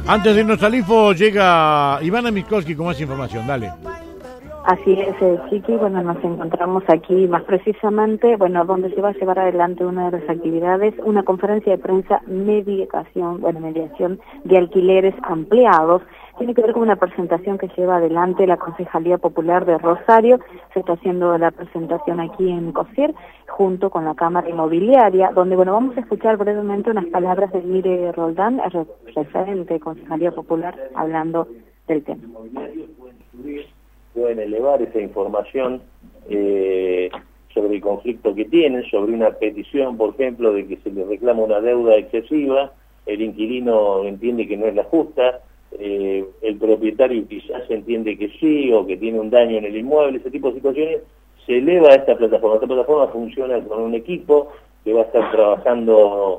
Antes de irnos al IFO, llega Ivana Miskolski con más información. Dale. Así es, Chiqui. Bueno, nos encontramos aquí más precisamente, donde se va a llevar adelante una de las actividades, una conferencia de prensa mediación de alquileres ampliados. Tiene que ver con una presentación que lleva adelante la Concejalía Popular de Rosario. Se está haciendo la presentación aquí en COSIR, junto con la Cámara Inmobiliaria, donde, vamos a escuchar brevemente unas palabras de Mire Roldán, referente de Concejalía Popular, hablando del tema. Pueden elevar esa información sobre el conflicto que tienen, sobre una petición, por ejemplo, de que se les reclama una deuda excesiva, el inquilino entiende que no es la justa, el propietario quizás entiende que sí, o que tiene un daño en el inmueble, ese tipo de situaciones, se eleva a esta plataforma. Esta plataforma funciona con un equipo que va a estar trabajando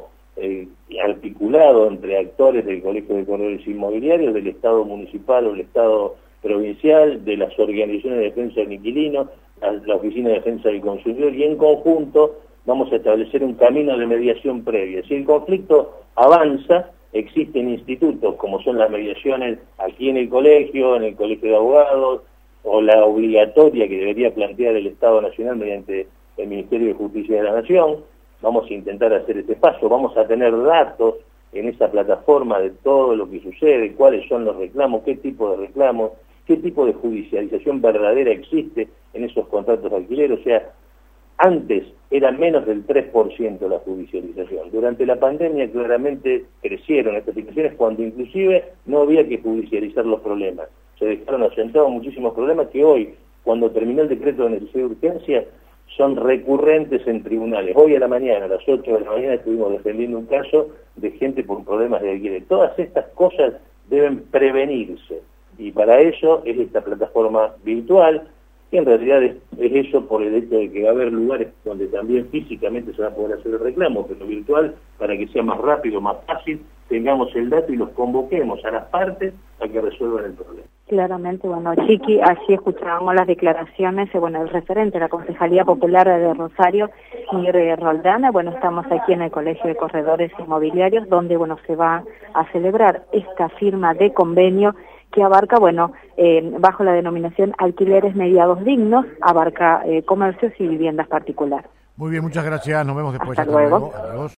articulado entre actores del Colegio de Corredores Inmobiliarios, del Estado municipal o el Estado provincial, de las organizaciones de defensa del inquilino, la Oficina de Defensa del Consumidor, y en conjunto vamos a establecer un camino de mediación previa. Si el conflicto avanza, existen institutos como son las mediaciones aquí en el Colegio de Abogados, o la obligatoria que debería plantear el Estado Nacional mediante el Ministerio de Justicia de la Nación. Vamos a intentar hacer este paso, vamos a tener datos en esa plataforma de todo lo que sucede, cuáles son los reclamos, qué tipo de reclamos, qué tipo de judicialización verdadera existe en esos contratos de alquiler. O sea, antes era menos del 3% la judicialización. Durante la pandemia claramente crecieron estas situaciones cuando inclusive no había que judicializar los problemas. Se dejaron asentados muchísimos problemas que hoy, cuando terminó el decreto de necesidad de urgencia, son recurrentes en tribunales. Hoy a la mañana, a las 8 de la mañana, estuvimos defendiendo un caso de gente por problemas de alquiler. Todas estas cosas deben prevenirse, y para eso es esta plataforma virtual, que en realidad es eso por el hecho de que va a haber lugares donde también físicamente se va a poder hacer el reclamo, pero virtual, para que sea más rápido, más fácil, tengamos el dato y los convoquemos a las partes a que resuelvan el problema. Claramente, Chiqui, así escuchábamos las declaraciones, el referente de la Concejalía Popular de Rosario, Mire Roldán. Estamos aquí en el Colegio de Corredores Inmobiliarios, donde, se va a celebrar esta firma de convenio que abarca, bajo la denominación alquileres mediados dignos, abarca comercios y viviendas particulares. Muy bien, muchas gracias, nos vemos después. Hasta luego. Adiós.